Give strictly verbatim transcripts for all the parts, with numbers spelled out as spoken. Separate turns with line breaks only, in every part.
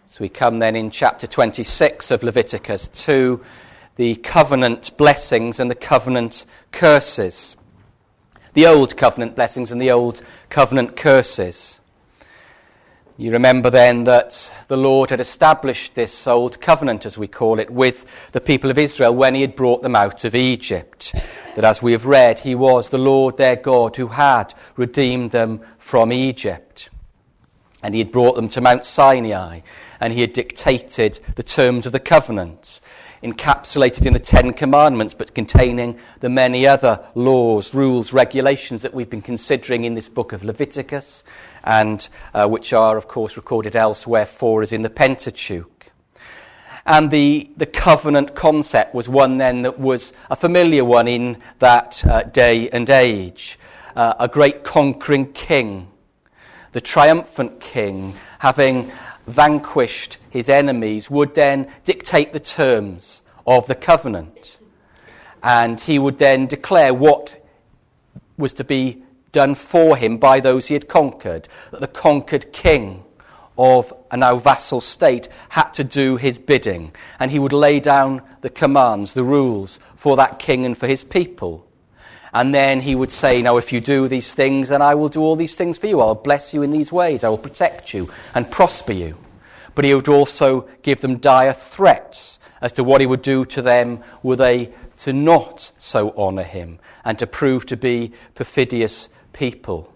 So we come then in chapter twenty-six of Leviticus to the covenant blessings and the covenant curses. The old covenant blessings and the old covenant curses. You remember then that the Lord had established this old covenant, as we call it, with the people of Israel when he had brought them out of Egypt. That as we have read, he was the Lord their God who had redeemed them from Egypt. And he had brought them to Mount Sinai, and he had dictated the terms of the covenant, encapsulated in the Ten Commandments, but containing the many other laws, rules, regulations that we've been considering in this book of Leviticus, and uh, which are, of course, recorded elsewhere for us in the Pentateuch. And the, the covenant concept was one then that was a familiar one in that uh, day and age. Uh, a great conquering king, the triumphant king, having vanquished his enemies, would then dictate the terms of the covenant. And he would then declare what was to be done for him by those he had conquered. That the conquered king of a now vassal state had to do his bidding. And he would lay down the commands, the rules for that king and for his people. And then he would say, now if you do these things, then I will do all these things for you. I'll bless you in these ways. I will protect you and prosper you. But he would also give them dire threats as to what he would do to them were they to not so honour him and to prove to be perfidious people.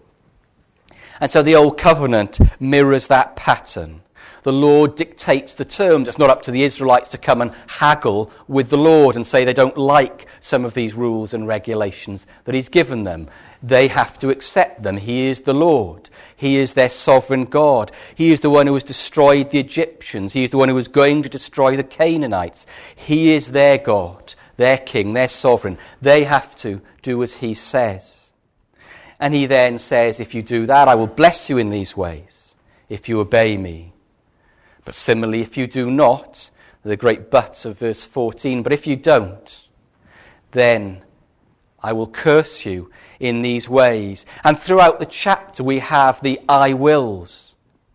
And so the Old Covenant mirrors that pattern. The Lord dictates the terms. It's not up to the Israelites to come and haggle with the Lord and say they don't like some of these rules and regulations that he's given them. They have to accept them. He is the Lord. He is their sovereign God. He is the one who has destroyed the Egyptians. He is the one who is going to destroy the Canaanites. He is their God, their king, their sovereign. They have to do as he says. And he then says, if you do that, I will bless you in these ways, if you obey me. But similarly, if you do not, the great but of verse fourteen, but if you don't, then I will curse you in these ways. And throughout the chapter we have the I wills.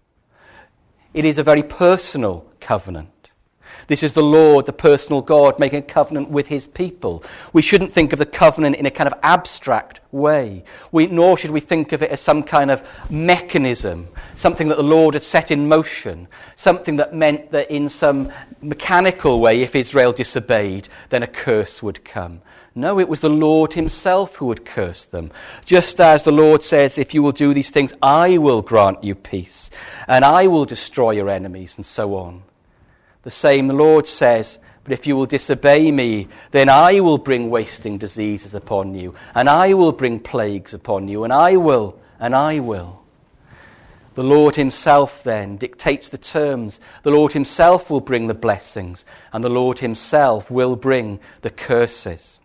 It is a very personal covenant. This is the Lord, the personal God, making a covenant with his people. We shouldn't think of the covenant in a kind of abstract way. We, nor should we think of it as some kind of mechanism, something that the Lord had set in motion, something that meant that in some mechanical way, if Israel disobeyed, then a curse would come. No, it was the Lord himself who would curse them. Just as the Lord says, if you will do these things, I will grant you peace, and I will destroy your enemies, and so on. The same the Lord says, but if you will disobey me, then I will bring wasting diseases upon you, and I will bring plagues upon you, and I will, and I will. The Lord himself then dictates the terms. The Lord himself will bring the blessings, and the Lord himself will bring the curses.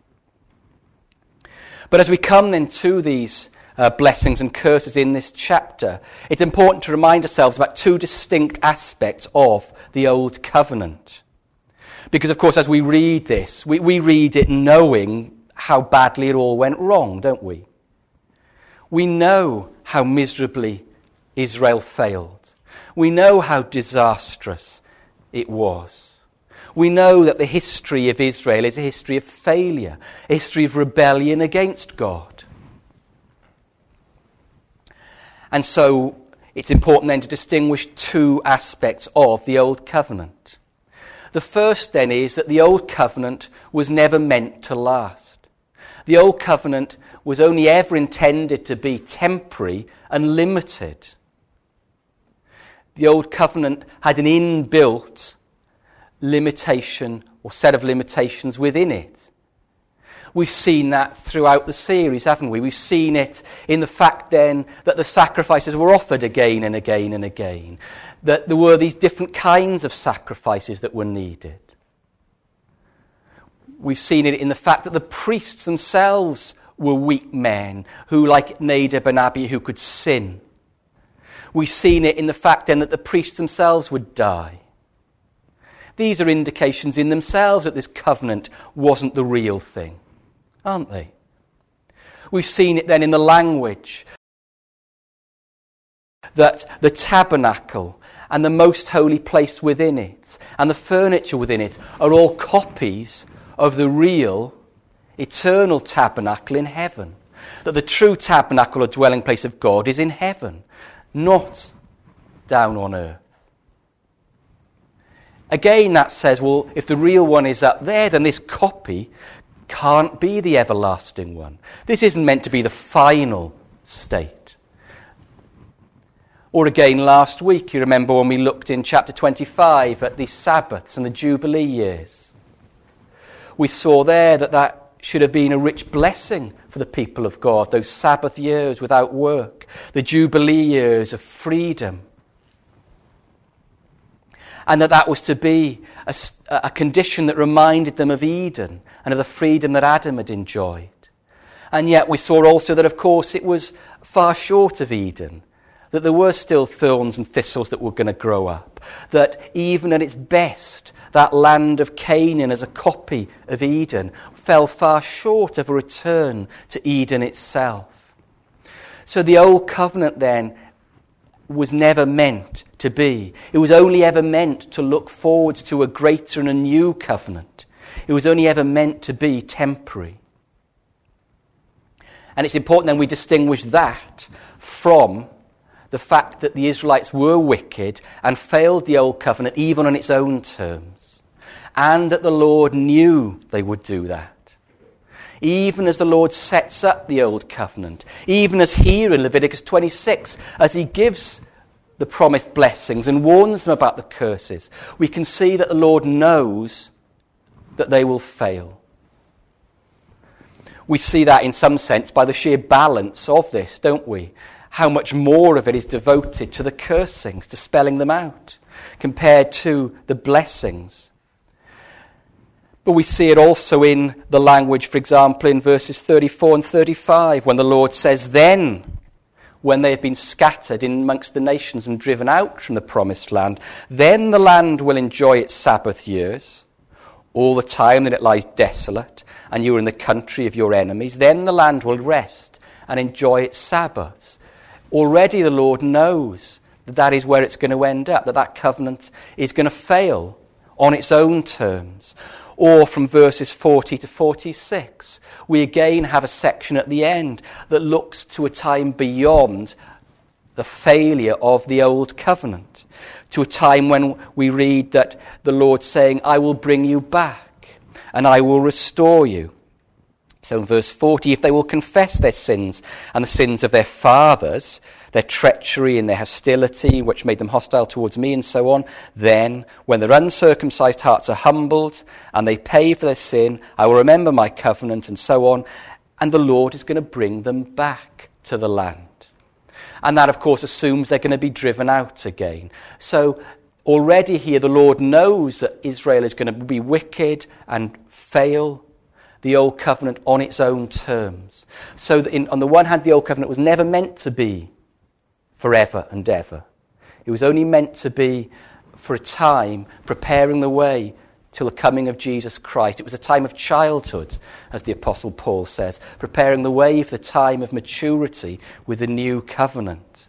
But as we come then to these uh, blessings and curses in this chapter, it's important to remind ourselves about two distinct aspects of the Old Covenant. Because, of course, as we read this, we, we read it knowing how badly it all went wrong, don't we? We know how miserably Israel failed. We know how disastrous it was. We know that the history of Israel is a history of failure, a history of rebellion against God. And so it's important then to distinguish two aspects of the Old Covenant. The first then is that the Old Covenant was never meant to last. The Old Covenant was only ever intended to be temporary and limited. The Old Covenant had an inbuilt limitation or set of limitations within it. We've seen that throughout the series, haven't we? We've seen it in the fact then that the sacrifices were offered again and again and again, that there were these different kinds of sacrifices that were needed. We've seen it in the fact that the priests themselves were weak men who, like Nadab and Abihu, could sin. We've seen it in the fact then that the priests themselves would die. These are indications in themselves that this covenant wasn't the real thing, aren't they? We've seen it then in the language that the tabernacle and the most holy place within it, and the furniture within it are all copies of the real, eternal tabernacle in heaven. That the true tabernacle or dwelling place of God is in heaven, not down on earth. Again, that says, well, if the real one is up there, then this copy can't be the everlasting one. This isn't meant to be the final state. Or again, last week, you remember when we looked in chapter twenty-five at the Sabbaths and the Jubilee years. We saw there that that should have been a rich blessing for the people of God, those Sabbath years without work, the Jubilee years of freedom. And that that was to be a, a condition that reminded them of Eden and of the freedom that Adam had enjoyed. And yet we saw also that, of course, it was far short of Eden, that there were still thorns and thistles that were going to grow up, that even at its best, that land of Canaan as a copy of Eden fell far short of a return to Eden itself. So the old covenant then was never meant to be. It was only ever meant to look forward to a greater and a new covenant. It was only ever meant to be temporary. And it's important then we distinguish that from the fact that the Israelites were wicked and failed the old covenant even on its own terms, and that the Lord knew they would do that. Even as the Lord sets up the old covenant, even as here in Leviticus twenty-six, as he gives the promised blessings and warns them about the curses, we can see that the Lord knows that they will fail. We see that in some sense by the sheer balance of this, don't we? How much more of it is devoted to the cursings, to spelling them out, compared to the blessings. But we see it also in the language, for example, in verses thirty-four and thirty-five, when the Lord says, then, when they have been scattered in amongst the nations and driven out from the promised land, then the land will enjoy its Sabbath years, all the time that it lies desolate, and you are in the country of your enemies. Then the land will rest and enjoy its Sabbaths. Already the Lord knows that that is where it's going to end up, that that covenant is going to fail on its own terms. Or from verses forty to forty-six, we again have a section at the end that looks to a time beyond the failure of the old covenant, to a time when we read that the Lord saying, I will bring you back and I will restore you. So in verse forty, if they will confess their sins and the sins of their fathers, their treachery and their hostility, which made them hostile towards me, and so on, then, when their uncircumcised hearts are humbled and they pay for their sin, I will remember my covenant, and so on, and the Lord is going to bring them back to the land. And that, of course, assumes they're going to be driven out again. So already here the Lord knows that Israel is going to be wicked and fail the old covenant on its own terms. So that in, on the one hand, the old covenant was never meant to be forever and ever. It was only meant to be for a time, preparing the way till the coming of Jesus Christ. It was a time of childhood, as the Apostle Paul says, preparing the way for the time of maturity with the new covenant.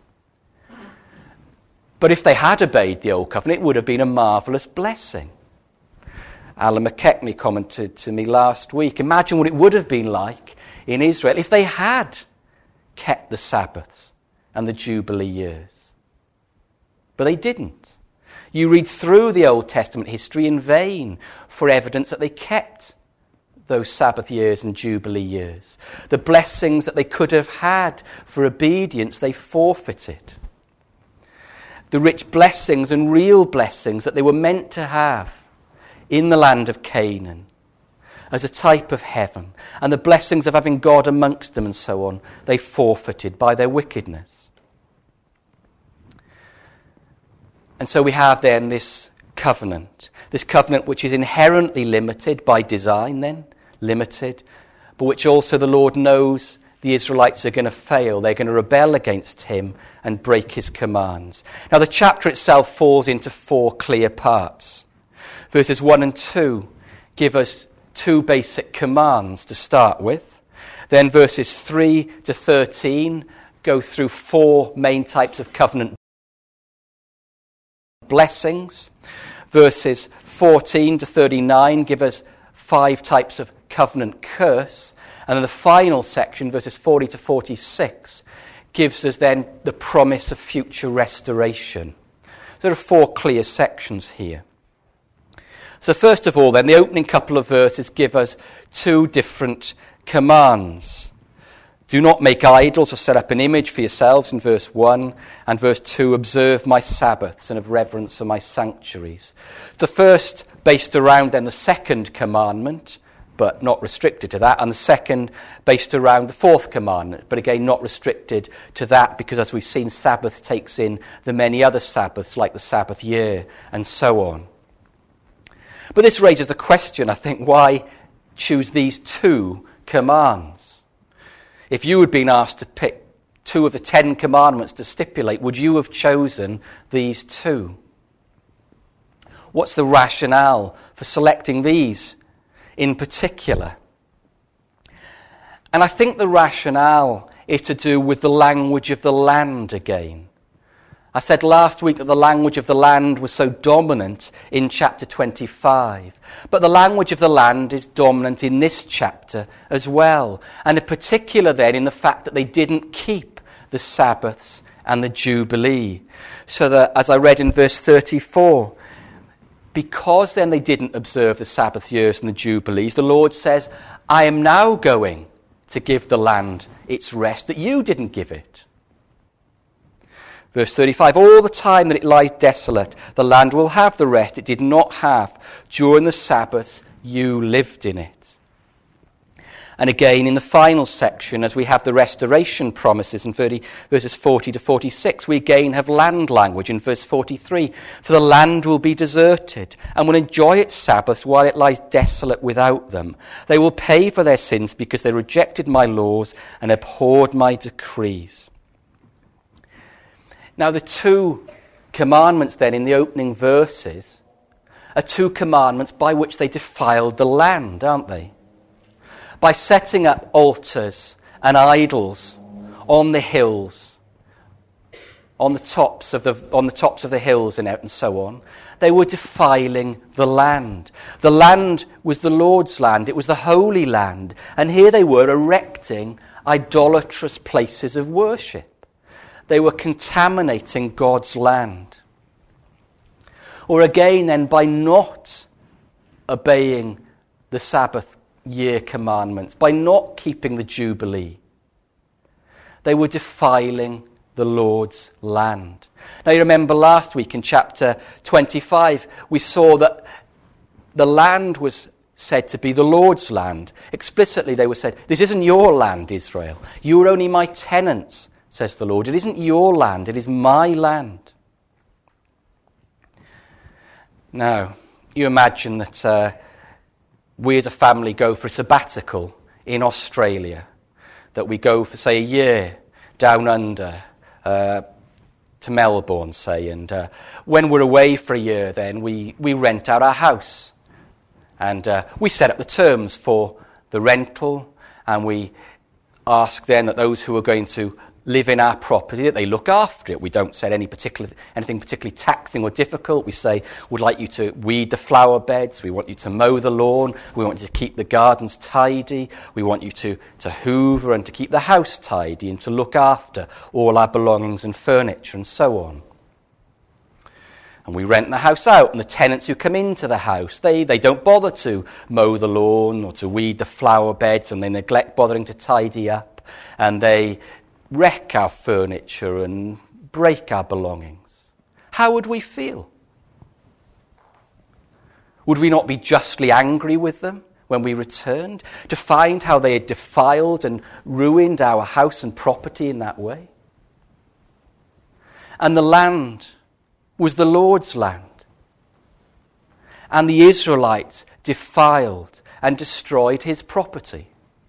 But if they had obeyed the old covenant, it would have been a marvellous blessing. Alan McKechnie commented to me last week, imagine what it would have been like in Israel if they had kept the Sabbaths and the Jubilee years. But they didn't. You read through the Old Testament history in vain for evidence that they kept those Sabbath years and Jubilee years. The blessings that they could have had for obedience, they forfeited. The rich blessings and real blessings that they were meant to have in the land of Canaan as a type of heaven, and the blessings of having God amongst them and so on, they forfeited by their wickedness. And so we have then this covenant, this covenant which is inherently limited by design then, limited, but which also the Lord knows the Israelites are going to fail. They're going to rebel against him and break his commands. Now the chapter itself falls into four clear parts. Verses one and two give us two basic commands to start with. Then verses three to thirteen go through four main types of covenant blessings. Verses fourteen to thirty-nine give us five types of covenant curse. And then the final section, verses forty to forty-six, gives us then the promise of future restoration. So there are four clear sections here. So first of all then, the opening couple of verses give us two different commands. Do not make idols or set up an image for yourselves in verse one, and verse two, observe my Sabbaths and have reverence for my sanctuaries. The first based around then the second commandment, but not restricted to that, and the second based around the fourth commandment, but again not restricted to that, because as we've seen, Sabbath takes in the many other Sabbaths, like the Sabbath year, and so on. But this raises the question, I think, why choose these two commands? If you had been asked to pick two of the Ten Commandments to stipulate, would you have chosen these two? What's the rationale for selecting these in particular? And I think the rationale is to do with the language of the land again. I said last week that the language of the land was so dominant in chapter twenty-five. But the language of the land is dominant in this chapter as well. And in particular then in the fact that they didn't keep the Sabbaths and the Jubilee. So that, as I read in verse thirty-four, because then they didn't observe the Sabbath years and the Jubilees, the Lord says, I am now going to give the land its rest that you didn't give it. Verse thirty-five, all the time that it lies desolate, the land will have the rest it did not have during the Sabbaths you lived in it. And again, in the final section, as we have the restoration promises in verses forty to forty-six, we again have land language in verse forty-three. For the land will be deserted and will enjoy its Sabbaths while it lies desolate without them. They will pay for their sins because they rejected my laws and abhorred my decrees. Now, the two commandments then in the opening verses are two commandments by which they defiled the land, aren't they? By setting up altars and idols on the hills, on the tops of the on the tops of the hills and out and so on, they were defiling the land. The land was the Lord's land; it was the holy land, and here they were erecting idolatrous places of worship. They were contaminating God's land. Or again then, by not obeying the Sabbath year commandments, by not keeping the Jubilee, they were defiling the Lord's land. Now you remember last week in chapter twenty-five, we saw that the land was said to be the Lord's land. Explicitly they were said, this isn't your land, Israel. You are only my tenants, says the Lord. It isn't your land, it is my land. Now, you imagine that uh, we as a family go for a sabbatical in Australia, that we go for, say, a year down under uh, to Melbourne, say, and uh, when we're away for a year then, we, we rent out our house. And uh, we set up the terms for the rental, and we ask then that those who are going to live in our property, that they look after it. We don't say any particular, anything particularly taxing or difficult. We say, we'd like you to weed the flower beds. We want you to mow the lawn. We want you to keep the gardens tidy. We want you to, to hoover and to keep the house tidy and to look after all our belongings and furniture and so on. And we rent the house out, and the tenants who come into the house, they, they don't bother to mow the lawn or to weed the flower beds, and they neglect bothering to tidy up, and they wreck our furniture and break our belongings. How would we feel? Would we not be justly angry with them when we returned to find how they had defiled and ruined our house and property in that way? And the land was the Lord's land. And the Israelites defiled and destroyed his property.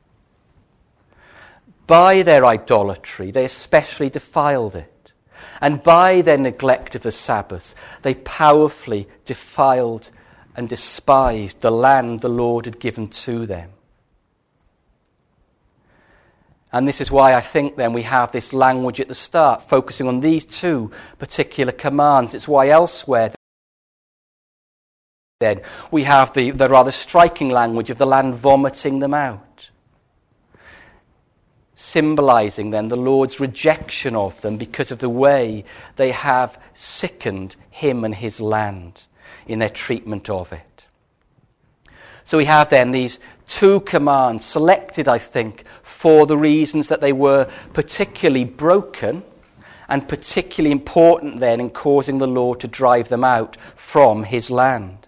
By their idolatry, they especially defiled it. And by their neglect of the Sabbath, they powerfully defiled and despised the land the Lord had given to them. And this is why I think then we have this language at the start, focusing on these two particular commands. It's why elsewhere then we have the, the rather striking language of the land vomiting them out, symbolizing then the Lord's rejection of them because of the way they have sickened him and his land in their treatment of it. So we have then these two commands selected, I think, for the reasons that they were particularly broken and particularly important then in causing the Lord to drive them out from his land.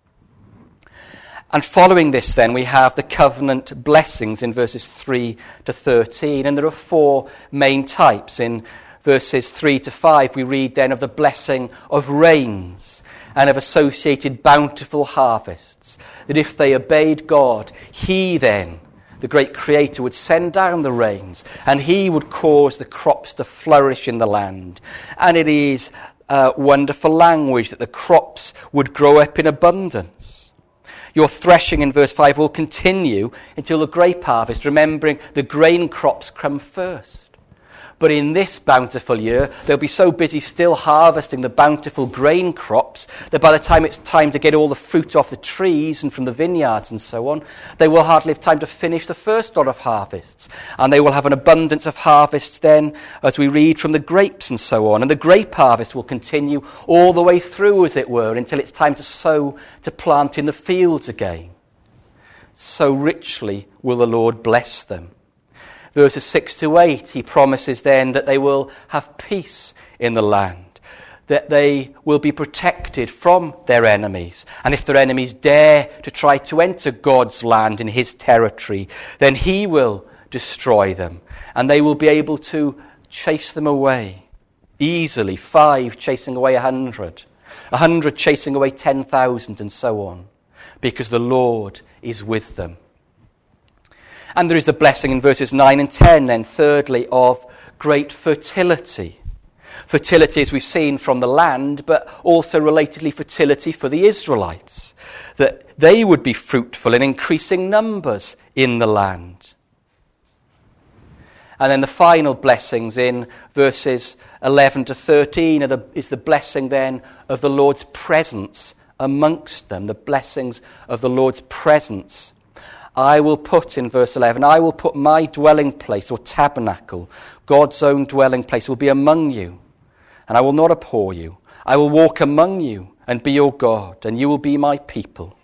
And following this then, we have the covenant blessings in verses three to thirteen. And there are four main types. In verses three to five, we read then of the blessing of rains and of associated bountiful harvests, that if they obeyed God, he then, the great Creator, would send down the rains, and he would cause the crops to flourish in the land. And it is uh, wonderful language that the crops would grow up in abundance. Your threshing in verse five will continue until the grape harvest, remembering the grain crops come first. But in this bountiful year, they'll be so busy still harvesting the bountiful grain crops that by the time it's time to get all the fruit off the trees and from the vineyards and so on, they will hardly have time to finish the first lot of harvests. And they will have an abundance of harvests then, as we read from the grapes and so on. And the grape harvest will continue all the way through, as it were, until it's time to sow, to plant in the fields again. So richly will the Lord bless them. Verses six to eight, he promises then that they will have peace in the land, that they will be protected from their enemies. And if their enemies dare to try to enter God's land in his territory, then he will destroy them. And they will be able to chase them away easily, five chasing away a hundred, a hundred chasing away ten thousand, and so on, because the Lord is with them. And there is the blessing in verses nine and ten, then, thirdly, of great fertility. Fertility, as we've seen, from the land, but also relatedly fertility for the Israelites, that they would be fruitful in increasing numbers in the land. And then the final blessings in verses eleven to thirteen are the, is the blessing then of the Lord's presence amongst them, the blessings of the Lord's presence. I will put, in verse eleven, I will put my dwelling place or tabernacle, God's own dwelling place, will be among you, and I will not abhor you. I will walk among you and be your God, and you will be my people.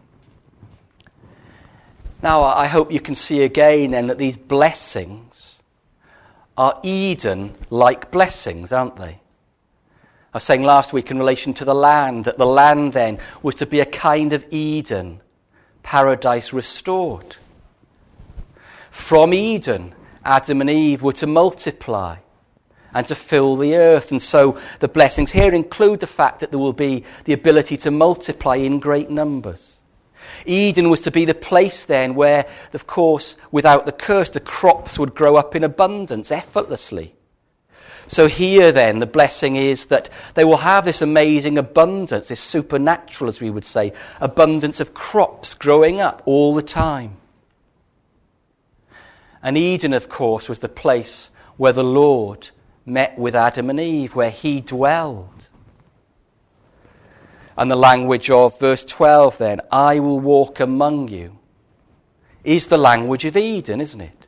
Now, I hope you can see again then that these blessings are Eden-like blessings, aren't they? I was saying last week in relation to the land, that the land then was to be a kind of Eden, paradise restored. From Eden, Adam and Eve were to multiply and to fill the earth. And so the blessings here include the fact that there will be the ability to multiply in great numbers. Eden was to be the place then where, of course, without the curse, the crops would grow up in abundance, effortlessly. So here then, the blessing is that they will have this amazing abundance, this supernatural, as we would say, abundance of crops growing up all the time. And Eden, of course, was the place where the Lord met with Adam and Eve, where he dwelled. And the language of verse twelve then, I will walk among you, is the language of Eden, isn't it?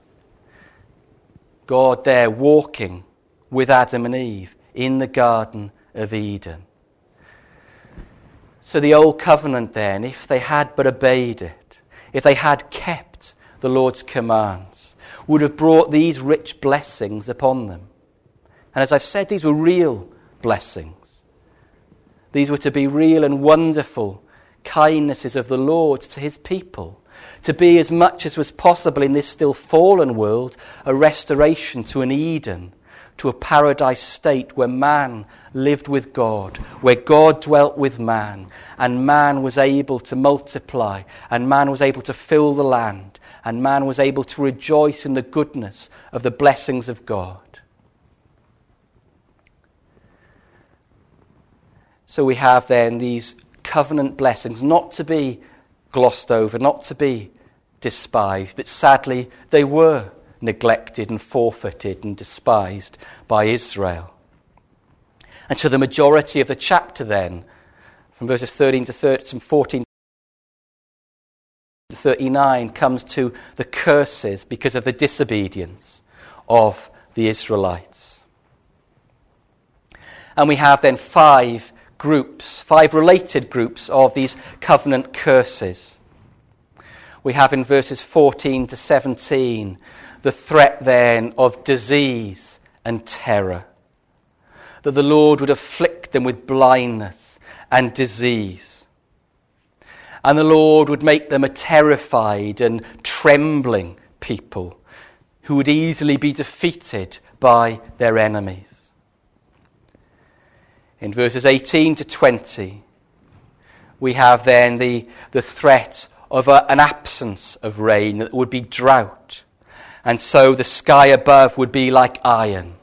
God there walking with Adam and Eve in the Garden of Eden. So the old covenant then, if they had but obeyed it, if they had kept the Lord's commands, would have brought these rich blessings upon them. And as I've said, these were real blessings. These were to be real and wonderful kindnesses of the Lord to his people, to be, as much as was possible in this still fallen world, a restoration to an Eden, to a paradise state where man lived with God, where God dwelt with man, and man was able to multiply, and man was able to fill the land, and man was able to rejoice in the goodness of the blessings of God. So we have then these covenant blessings, not to be glossed over, not to be despised, but sadly they were neglected and forfeited and despised by Israel. And so the majority of the chapter then, from verses thirteen to thirty, from fourteen to thirty-nine, comes to the curses because of the disobedience of the Israelites. And we have then five groups, five related groups of these covenant curses. We have in verses fourteen to seventeen the threat then of disease and terror, that the Lord would afflict them with blindness and disease. And the Lord would make them a terrified and trembling people who would easily be defeated by their enemies. In verses eighteen to twenty, we have then the, the threat of a, an absence of rain, that would be drought. And so the sky above would be like iron.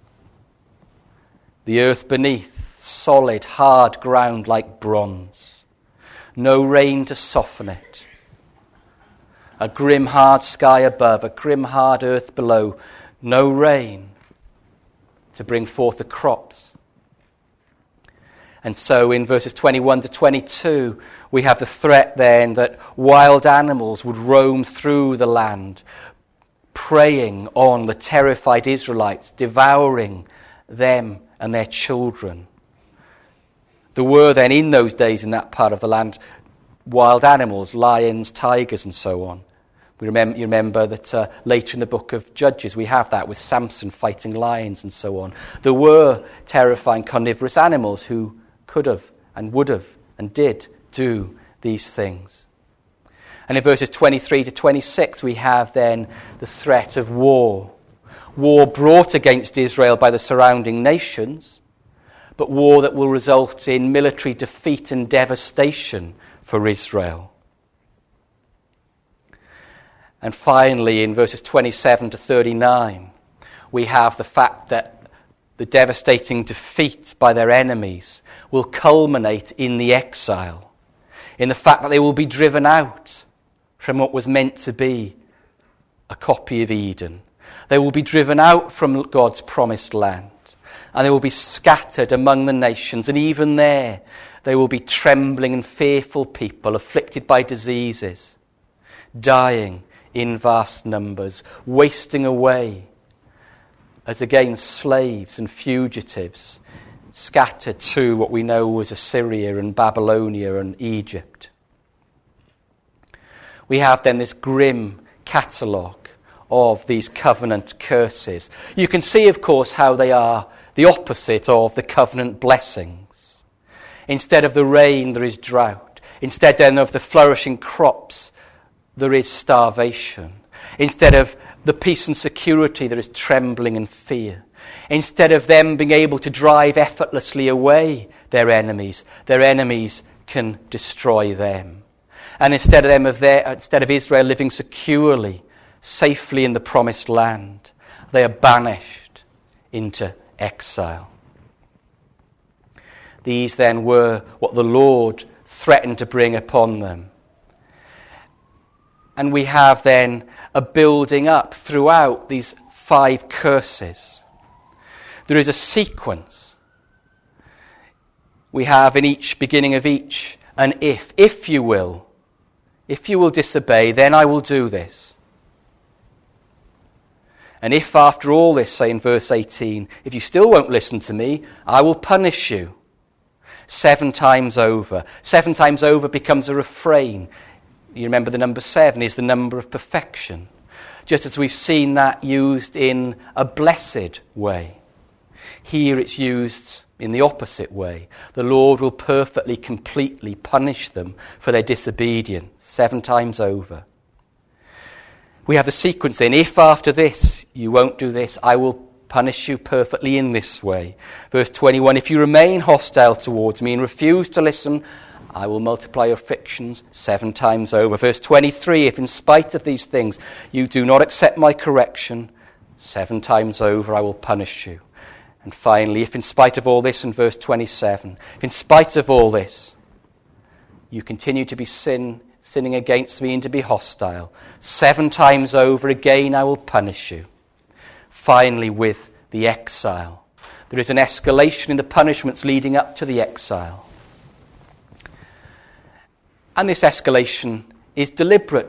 The earth beneath, solid, hard ground like bronze. No rain to soften it. A grim, hard sky above, a grim, hard earth below. No rain to bring forth the crops. And so in verses twenty-one to twenty-two, we have the threat then that wild animals would roam through the land, preying on the terrified Israelites, devouring them and their children. There were then in those days in that part of the land wild animals, lions, tigers and so on. We remember, you remember that uh, later in the book of Judges we have that with Samson fighting lions and so on. There were terrifying carnivorous animals who could have and would have and did do these things. And in verses twenty-three to twenty-six we have then the threat of war. War brought against Israel by the surrounding nations, but war that will result in military defeat and devastation for Israel. And finally, in verses twenty-seven to thirty-nine, we have the fact that the devastating defeat by their enemies will culminate in the exile, in the fact that they will be driven out from what was meant to be a copy of Eden. They will be driven out from God's promised land, and they will be scattered among the nations, and even there they will be trembling and fearful people, afflicted by diseases, dying in vast numbers, wasting away as again slaves and fugitives scattered to what we know as Assyria and Babylonia and Egypt. We have then this grim catalogue of these covenant curses. You can see, of course, how they are the opposite of the covenant blessings. Instead of the rain, there is drought. Instead then of the flourishing crops, there is starvation. Instead of the peace and security, there is trembling and fear. Instead of them being able to drive effortlessly away their enemies, their enemies can destroy them. And instead of them of their, instead of Israel living securely, safely in the promised land, they are banished into exile. These then were what the Lord threatened to bring upon them. And we have then a building up throughout these five curses. There is a sequence. We have in each beginning of each an if. If you will, if you will disobey, then I will do this. And if after all this, say in verse eighteen, if you still won't listen to me, I will punish you. Seven times over. Seven times over becomes a refrain. You remember the number seven is the number of perfection. Just as we've seen that used in a blessed way. Here it's used in the opposite way. The Lord will perfectly, completely punish them for their disobedience. Seven times over. We have the sequence then. If after this you won't do this, I will punish you perfectly in this way. Verse twenty-one, if you remain hostile towards me and refuse to listen, I will multiply your afflictions seven times over. Verse twenty-three, if in spite of these things you do not accept my correction, seven times over I will punish you. And finally, if in spite of all this, in verse twenty-seven, if in spite of all this, you continue to be sin sinning against me and to be hostile. Seven times over again I will punish you. Finally, with the exile. There is an escalation in the punishments leading up to the exile. And this escalation is deliberate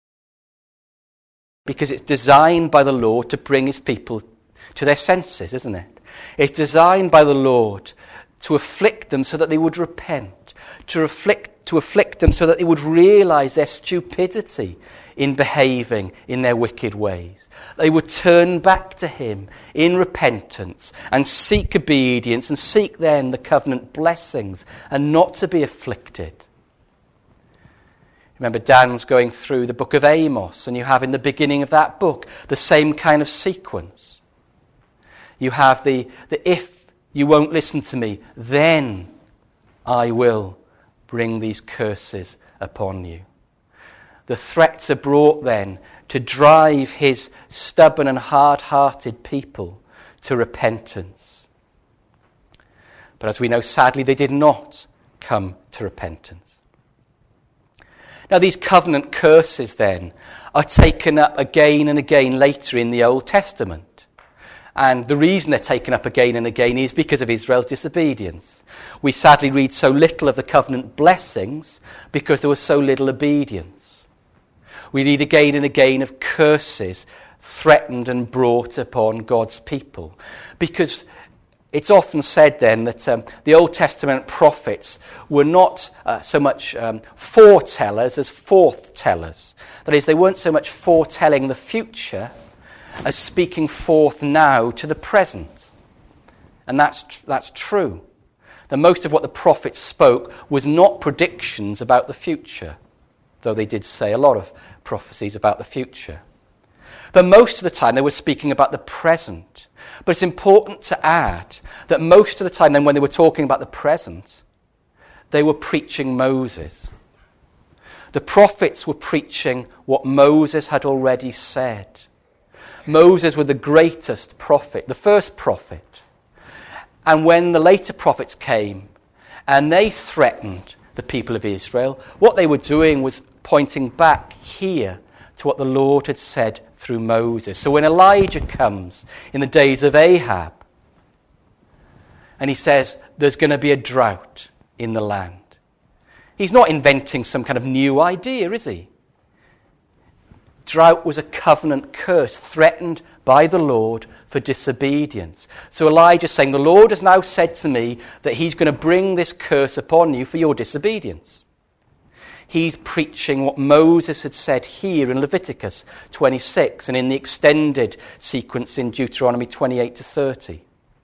because it's designed by the Lord to bring his people to their senses, isn't it? It's designed by the Lord to afflict them so that they would repent, to afflict, to afflict them so that they would realize their stupidity in behaving in their wicked ways. They would turn back to him in repentance and seek obedience and seek then the covenant blessings and not to be afflicted. Remember, Dan's going through the book of Amos, and you have in the beginning of that book the same kind of sequence. You have the, the if you won't listen to me, then I will bring these curses upon you. The threats are brought then to drive his stubborn and hard-hearted people to repentance. But as we know, sadly, they did not come to repentance. Now, these covenant curses, then, are taken up again and again later in the Old Testament. And the reason they're taken up again and again is because of Israel's disobedience. We sadly read so little of the covenant blessings because there was so little obedience. We read again and again of curses threatened and brought upon God's people. Because it's often said then that um, the Old Testament prophets were not uh, so much um, foretellers as forthtellers. That is, they weren't so much foretelling the future as speaking forth now to the present. And that's tr- that's true. That most of what the prophets spoke was not predictions about the future, though they did say a lot of prophecies about the future. But most of the time they were speaking about the present. But it's important to add that most of the time then when they were talking about the present, they were preaching Moses. The prophets were preaching what Moses had already said. Moses was the greatest prophet, the first prophet. And when the later prophets came and they threatened the people of Israel, what they were doing was pointing back here to what the Lord had said through Moses. So when Elijah comes in the days of Ahab, and he says there's going to be a drought in the land, he's not inventing some kind of new idea, is he? Drought was a covenant curse threatened by the Lord for disobedience. So Elijah's saying, the Lord has now said to me that he's going to bring this curse upon you for your disobedience. He's preaching what Moses had said here in Leviticus twenty-six and in the extended sequence in Deuteronomy twenty-eight to thirty.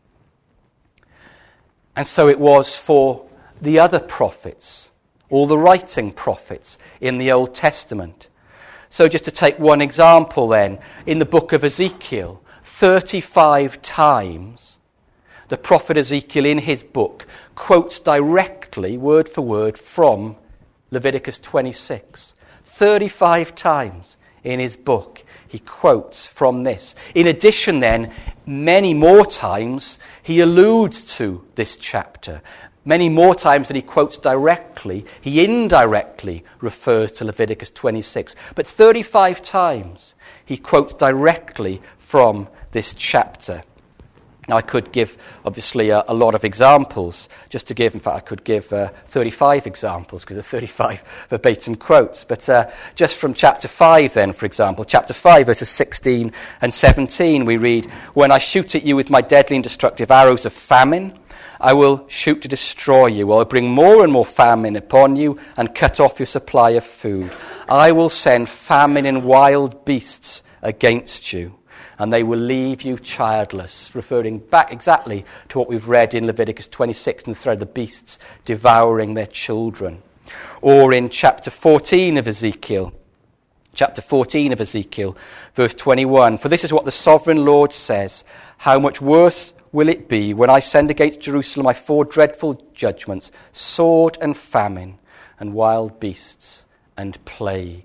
And so it was for the other prophets, all the writing prophets in the Old Testament. So just to take one example then, in the book of Ezekiel, thirty-five times the prophet Ezekiel in his book quotes directly, word for word, from Leviticus twenty-six. thirty-five times in his book he quotes from this. In addition then, many more times he alludes to this chapter. Many more times that he quotes directly, he indirectly refers to Leviticus twenty-six. But thirty-five times he quotes directly from this chapter. Now, I could give, obviously, a, a lot of examples, just to give, in fact, I could give uh, thirty-five examples, because there's thirty-five verbatim quotes. But uh, just from chapter five, then, for example, chapter five, verses sixteen and seventeen, we read, "When I shoot at you with my deadly and destructive arrows of famine, I will shoot to destroy you. I will bring more and more famine upon you and cut off your supply of food. I will send famine and wild beasts against you, and they will leave you childless," referring back exactly to what we've read in Leviticus twenty-six and the thread of the beasts devouring their children. Or in chapter fourteen of Ezekiel, chapter fourteen of Ezekiel, verse twenty-one, "For this is what the sovereign Lord says, how much worse will it be when I send against Jerusalem my four dreadful judgments, sword and famine, and wild beasts and plague."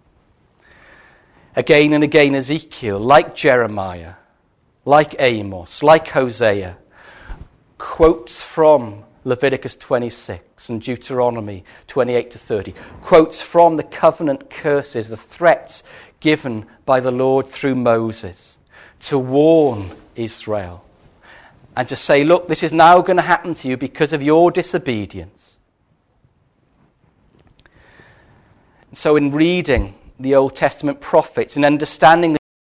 Again and again, Ezekiel, like Jeremiah, like Amos, like Hosea, quotes from Leviticus twenty-six and Deuteronomy twenty-eight to thirty, quotes from the covenant curses, the threats given by the Lord through Moses to warn Israel and to say, look, this is now going to happen to you because of your disobedience. So in reading the Old Testament prophets and understanding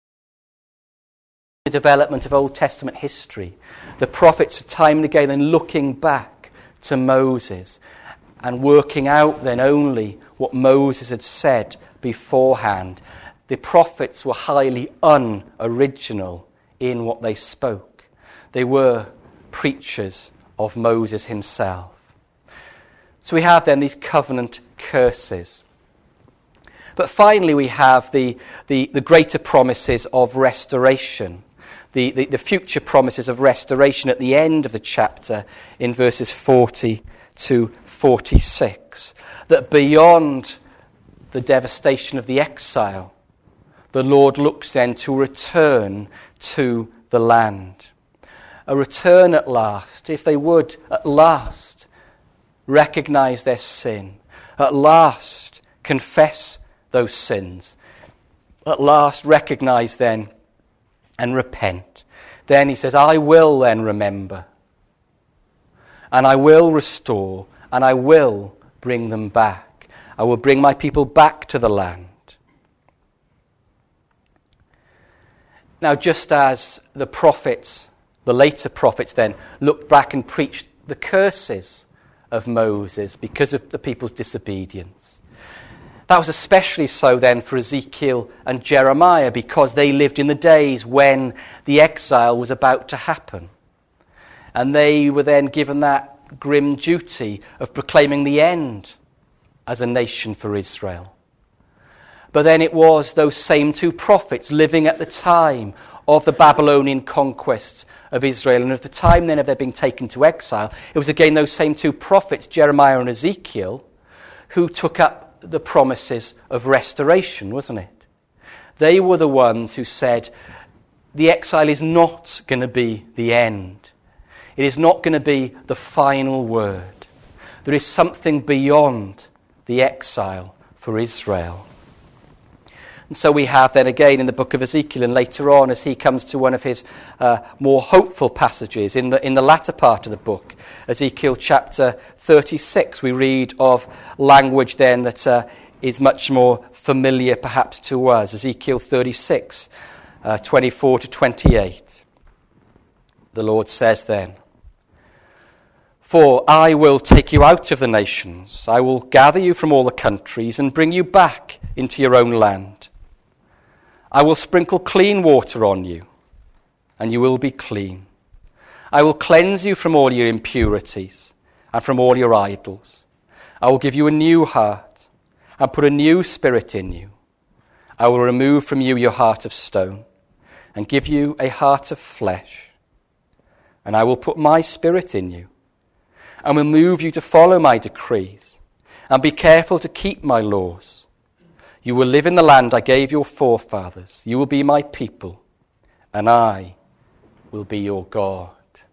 the development of Old Testament history, the prophets are time and again then looking back to Moses and working out then only what Moses had said beforehand. The prophets were highly unoriginal in what they spoke. They were preachers of Moses himself. So we have then these covenant curses. But finally we have the, the, the greater promises of restoration. The, the, the future promises of restoration at the end of the chapter in verses forty to forty-six. That beyond the devastation of the exile, the Lord looks then to return to the land. A return at last, if they would at last recognize their sin, at last confess those sins, at last recognize then and repent. Then he says, I will then remember, and I will restore, and I will bring them back. I will bring my people back to the land. Now, just as the prophets, the later prophets then, looked back and preached the curses of Moses because of the people's disobedience, that was especially so then for Ezekiel and Jeremiah, because they lived in the days when the exile was about to happen. And they were then given that grim duty of proclaiming the end as a nation for Israel. But then it was those same two prophets living at the time of the Babylonian conquest of Israel, and at the time then of their being taken to exile, it was again those same two prophets, Jeremiah and Ezekiel, who took up the promises of restoration, wasn't it? They were the ones who said, the exile is not going to be the end. It is not going to be the final word. There is something beyond the exile for Israel. And so we have then again in the book of Ezekiel, and later on as he comes to one of his uh, more hopeful passages in the in the latter part of the book, Ezekiel chapter thirty-six, we read of language then that uh, is much more familiar perhaps to us. Ezekiel thirty-six, uh, twenty-four to twenty-eight. The Lord says then, For I will take you out of the nations, I will gather you from all the countries and bring you back into your own land. I will sprinkle clean water on you, and you will be clean. I will cleanse you from all your impurities and from all your idols. I will give you a new heart and put a new spirit in you. I will remove from you your heart of stone and give you a heart of flesh. And I will put my spirit in you and will move you to follow my decrees and be careful to keep my laws. You will live in the land I gave your forefathers. You will be my people, and I will be your God.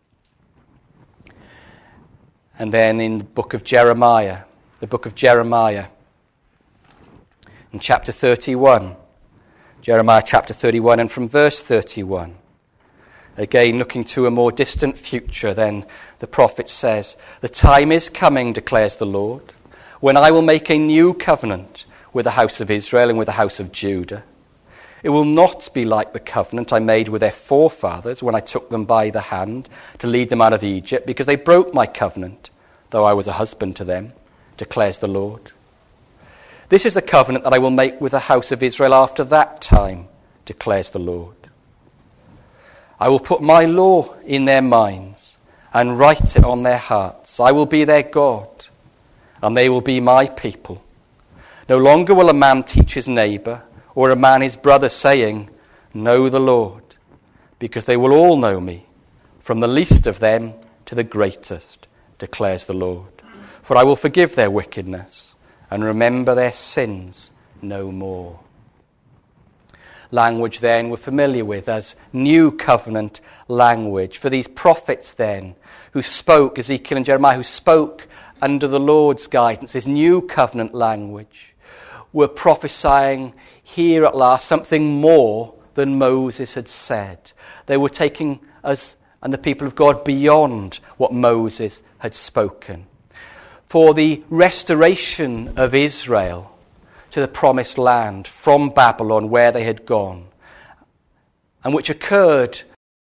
And then in the book of Jeremiah, the book of Jeremiah, in chapter thirty-one, Jeremiah chapter thirty-one, and from verse thirty-one, again looking to a more distant future, then the prophet says, The time is coming, declares the Lord, when I will make a new covenant with the house of Israel and with the house of Judah. It will not be like the covenant I made with their forefathers when I took them by the hand to lead them out of Egypt, because they broke my covenant, though I was a husband to them, declares the Lord. This is the covenant that I will make with the house of Israel after that time, declares the Lord. I will put my law in their minds and write it on their hearts. I will be their God, and they will be my people. No longer will a man teach his neighbor or a man his brother, saying, Know the Lord, because they will all know me, from the least of them to the greatest, declares the Lord. For I will forgive their wickedness and remember their sins no more. language then we're familiar with as New Covenant language. For these prophets then who spoke, Ezekiel and Jeremiah, who spoke under the Lord's guidance, this New Covenant language, were prophesying here at last something more than Moses had said. They were taking us and the people of God beyond what Moses had spoken. For the restoration of Israel to the promised land from Babylon where they had gone, and which occurred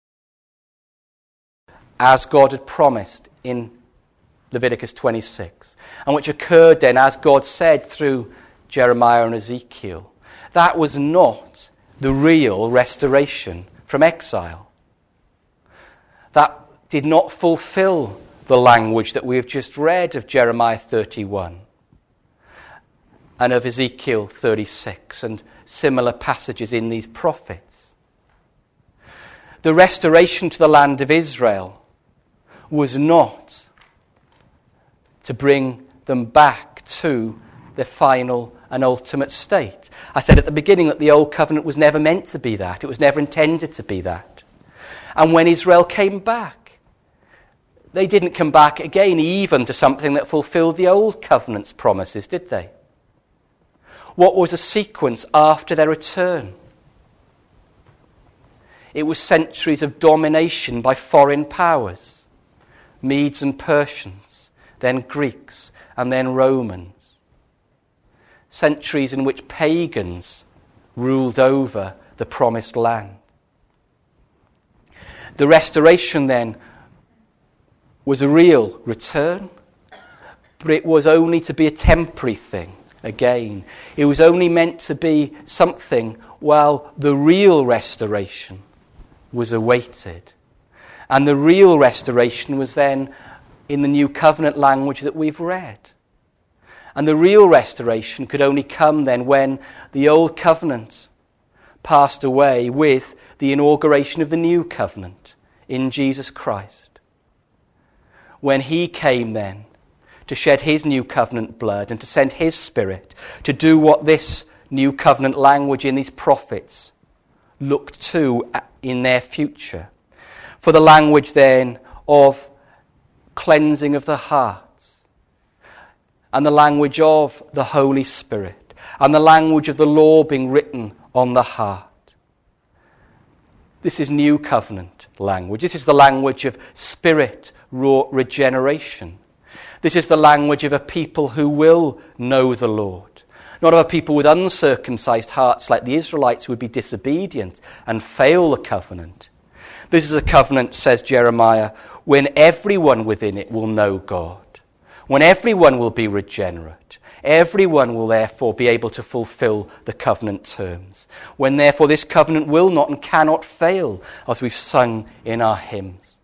as God had promised in Leviticus twenty-six, and which occurred then as God said through Jeremiah and Ezekiel, that was not the real restoration from exile. That did not fulfill the language that we have just read of Jeremiah thirty-one and of Ezekiel thirty-six and similar passages in these prophets. The restoration to the land of Israel was not to bring them back to the final and ultimate state. I said at the beginning that the Old Covenant was never meant to be that. It was never intended to be that. And when Israel came back, they didn't come back again even to something that fulfilled the Old Covenant's promises, did they? What was the sequence after their return? It was centuries of domination by foreign powers, Medes and Persians, then Greeks, and then Romans. Centuries in which pagans ruled over the promised land. The restoration then was a real return, but it was only to be a temporary thing again. It was only meant to be something while the real restoration was awaited. And the real restoration was then in the New Covenant language that we've read. And the real restoration could only come then when the Old Covenant passed away with the inauguration of the New Covenant in Jesus Christ. When he came then to shed his New Covenant blood and to send his Spirit to do what this New Covenant language in these prophets looked to in their future. For the language then of cleansing of the heart, and the language of the Holy Spirit, and the language of the law being written on the heart. This is New Covenant language. This is the language of Spirit-wrought regeneration. This is the language of a people who will know the Lord. Not of a people with uncircumcised hearts like the Israelites who would be disobedient and fail the covenant. This is a covenant, says Jeremiah, when everyone within it will know God. When everyone will be regenerate, everyone will therefore be able to fulfill the covenant terms. When therefore this covenant will not and cannot fail, as we've sung in our hymns.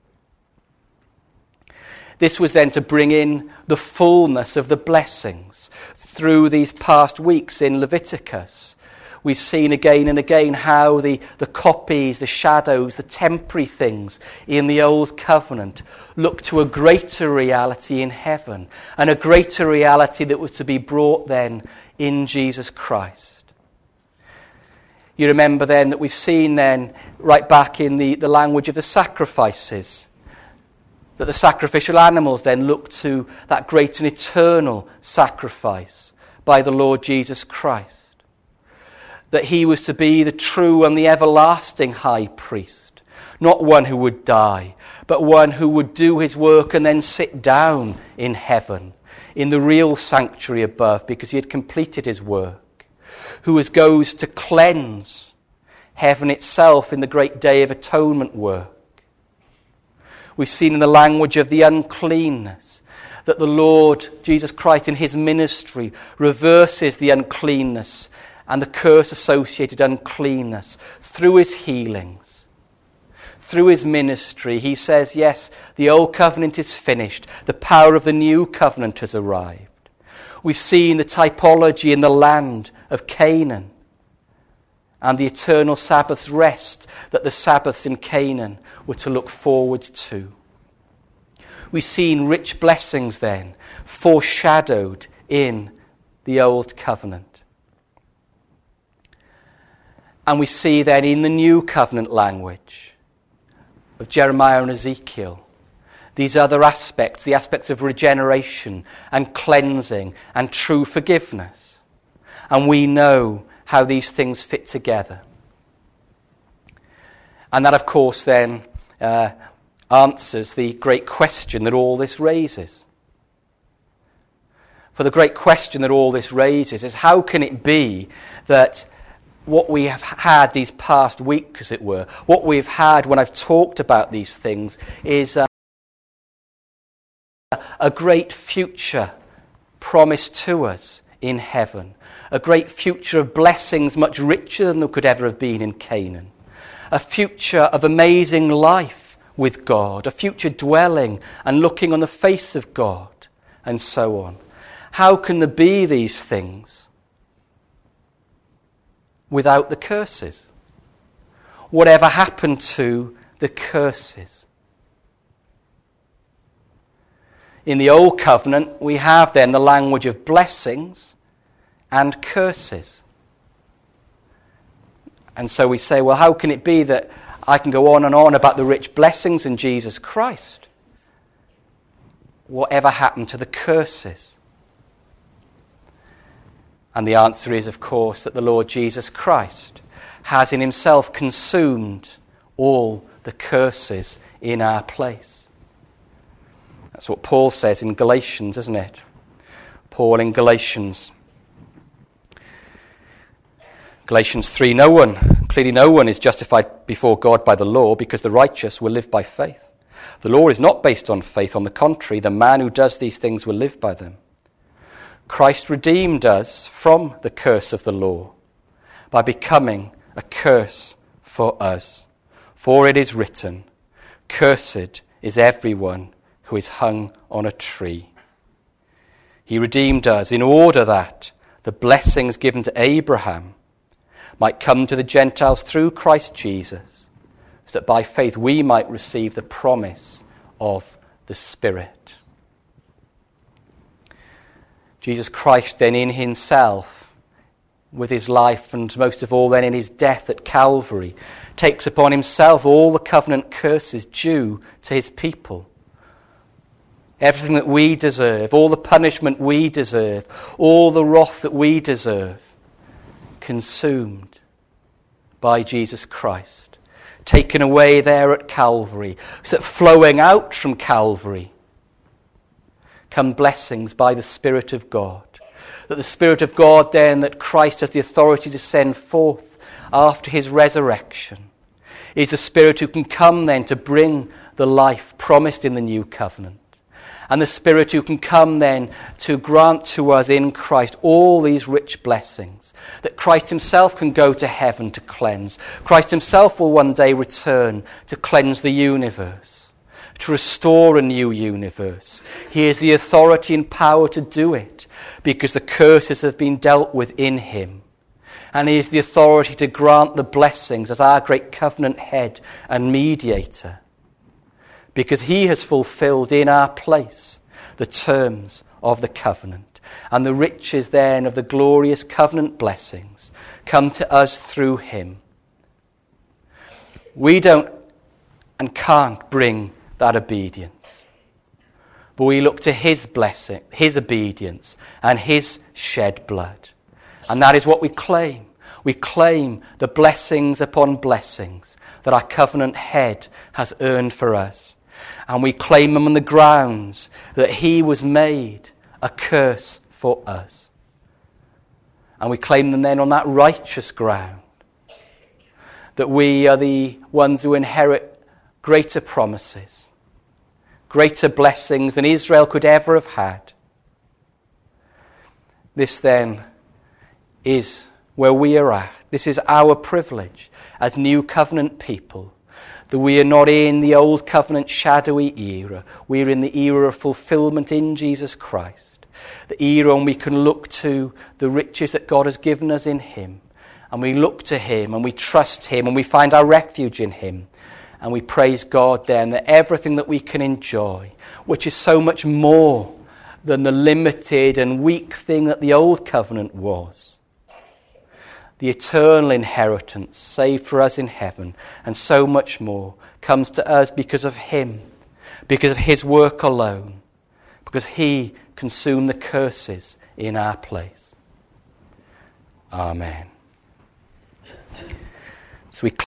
This was then to bring in the fullness of the blessings. Through these past weeks in Leviticus, we've seen again and again how the, the copies, the shadows, the temporary things in the Old Covenant look to a greater reality in heaven, and a greater reality that was to be brought then in Jesus Christ. You remember then that we've seen then, right back in the, the language of the sacrifices, that the sacrificial animals then look to that great and eternal sacrifice by the Lord Jesus Christ. That he was to be the true and the everlasting high priest, not one who would die, but one who would do his work and then sit down in heaven, in the real sanctuary above, because he had completed his work, who was goes to cleanse heaven itself in the great day of atonement work. We've seen in the language of the uncleanness that the Lord Jesus Christ in his ministry reverses the uncleanness and the curse-associated uncleanness through his healings, through his ministry. He says, yes, the old covenant is finished. The power of the new covenant has arrived. We've seen the typology in the land of Canaan and the eternal Sabbath's rest that the Sabbaths in Canaan were to look forward to. We've seen rich blessings then foreshadowed in the old covenant. And we see then in the new covenant language of Jeremiah and Ezekiel, these other aspects, the aspects of regeneration and cleansing and true forgiveness. And we know how these things fit together. And that, of course, then uh, answers the great question that all this raises. For the great question that all this raises is, how can it be that what we have had these past weeks, as it were, what we've had when I've talked about these things, is uh, a great future promised to us in heaven, a great future of blessings much richer than there could ever have been in Canaan, a future of amazing life with God, a future dwelling and looking on the face of God, and so on. How can there be these things without the curses? Whatever happened to the curses? In the Old Covenant, we have then the language of blessings and curses. And so we say, well, how can it be that I can go on and on about the rich blessings in Jesus Christ? Whatever happened to the curses? And the answer is, of course, that the Lord Jesus Christ has in himself consumed all the curses in our place. That's what Paul says in Galatians, isn't it? Paul in Galatians. Galatians three, no one, clearly no one is justified before God by the law, because the righteous will live by faith. The law is not based on faith. On the contrary, the man who does these things will live by them. Christ redeemed us from the curse of the law by becoming a curse for us. For it is written, cursed is everyone who is hung on a tree. He redeemed us in order that the blessings given to Abraham might come to the Gentiles through Christ Jesus, so that by faith we might receive the promise of the Spirit. Jesus Christ then in himself, with his life and most of all then in his death at Calvary, takes upon himself all the covenant curses due to his people. Everything that we deserve, all the punishment we deserve, all the wrath that we deserve, consumed by Jesus Christ, taken away there at Calvary, so that flowing out from Calvary come blessings by the Spirit of God. That the Spirit of God then, that Christ has the authority to send forth after his resurrection, is the Spirit who can come then to bring the life promised in the new covenant. And the Spirit who can come then to grant to us in Christ all these rich blessings. That Christ himself can go to heaven to cleanse. Christ himself will one day return to cleanse the universe, to restore a new universe. He has the authority and power to do it because the curses have been dealt with in him. And he has the authority to grant the blessings as our great covenant head and mediator, because he has fulfilled in our place the terms of the covenant. And the riches then of the glorious covenant blessings come to us through him. We don't and can't bring that obedience, but we look to his blessing, his obedience, and his shed blood. And that is what we claim. We claim the blessings upon blessings that our covenant head has earned for us. And we claim them on the grounds that he was made a curse for us. And we claim them then on that righteous ground, that we are the ones who inherit greater promises, greater blessings than Israel could ever have had. This then is where we are at. This is our privilege as new covenant people, that we are not in the old covenant shadowy era. We are in the era of fulfillment in Jesus Christ. The era when we can look to the riches that God has given us in him. And we look to him and we trust him and we find our refuge in him. And we praise God then that everything that we can enjoy, which is so much more than the limited and weak thing that the old covenant was, the eternal inheritance saved for us in heaven, and so much more, comes to us because of him, because of his work alone, because he consumed the curses in our place. Amen. So we